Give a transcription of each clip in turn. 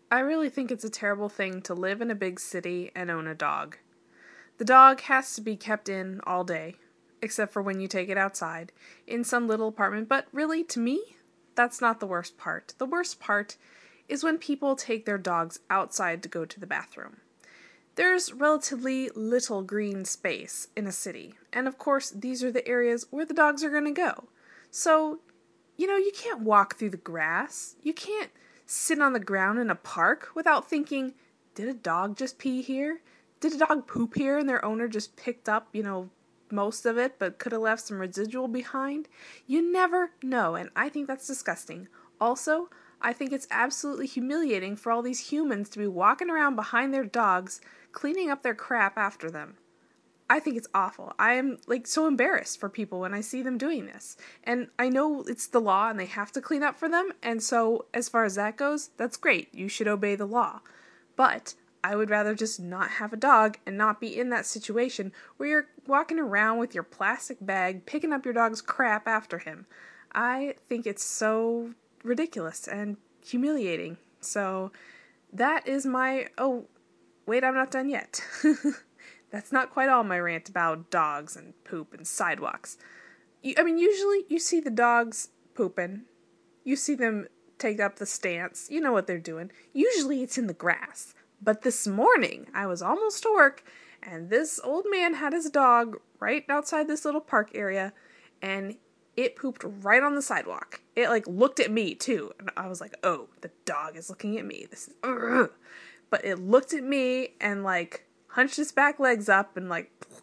I really think it's a terrible thing to live in a big city and own a dog. The dog has to be kept in all day, except for when you take it outside, in some little apartment, but really, to me, that's not the worst part. The worst part is when people take their dogs outside to go to the bathroom. There's relatively little green space in a city, and of course, these are the areas where the dogs are going to go. So, you can't walk through the grass. You can't sit on the ground in a park without thinking, did a dog just pee here? Did a dog poop here and their owner just picked up, most of it, but could have left some residual behind? You never know, and I think that's disgusting. Also, I think it's absolutely humiliating for all these humans to be walking around behind their dogs, cleaning up their crap after them. I think it's awful. I am so embarrassed for people when I see them doing this. And I know it's the law and they have to clean up for them. And so as far as that goes, that's great. You should obey the law. But I would rather just not have a dog and not be in that situation where you're walking around with your plastic bag, picking up your dog's crap after him. I think it's so ridiculous and humiliating. So that is my... Oh, wait, I'm not done yet. That's not quite all my rant about dogs and poop and sidewalks. Usually you see the dogs pooping. You see them take up the stance. You know what they're doing. Usually it's in the grass. But this morning, I was almost to work, and this old man had his dog right outside this little park area, and it pooped right on the sidewalk. It, looked at me, too. And I was like, oh, the dog is looking at me. This is... Ugh. But it looked at me and, hunched its back legs up and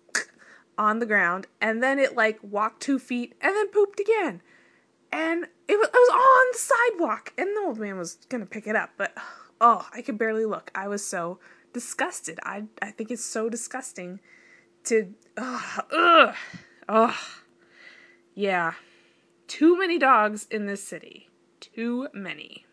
on the ground, and then it walked 2 feet and then pooped again. And I was on the sidewalk, and the old man was gonna pick it up, but I could barely look. I was so disgusted. I think it's so disgusting to yeah. Too many dogs in this city. Too many.